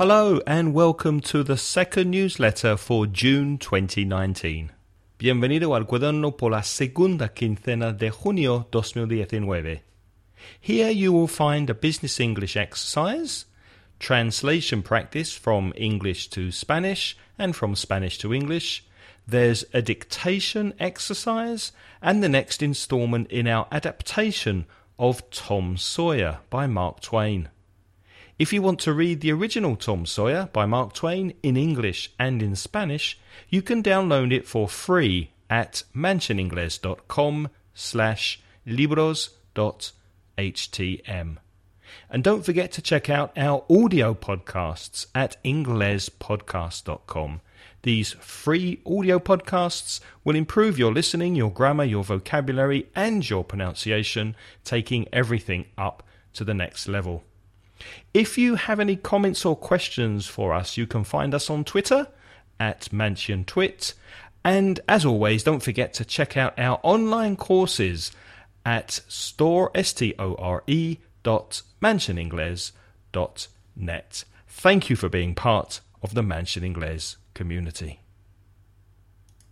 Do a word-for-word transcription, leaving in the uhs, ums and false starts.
Hello and welcome to the second newsletter for June twenty nineteen. Bienvenido al cuaderno por la segunda quincena de junio dos mil diecinueve. Here you will find a business English exercise, translation practice from English to Spanish and from Spanish to English. There's a dictation exercise and the next installment in our adaptation of Tom Sawyer by Mark Twain. If you want to read the original Tom Sawyer by Mark Twain in English and in Spanish, you can download it for free at mansioningles.com slash libros.htm. And don't forget to check out our audio podcasts at inglespodcast dot com. These free audio podcasts will improve your listening, your grammar, your vocabulary, and your pronunciation, taking everything up to the next level. If you have any comments or questions for us, you can find us on Twitter at MansionTwit. And as always, don't forget to check out our online courses at store, S-T-O-R-E, dot mansioningles dot net. Thank you for being part of the Mansion Inglés community.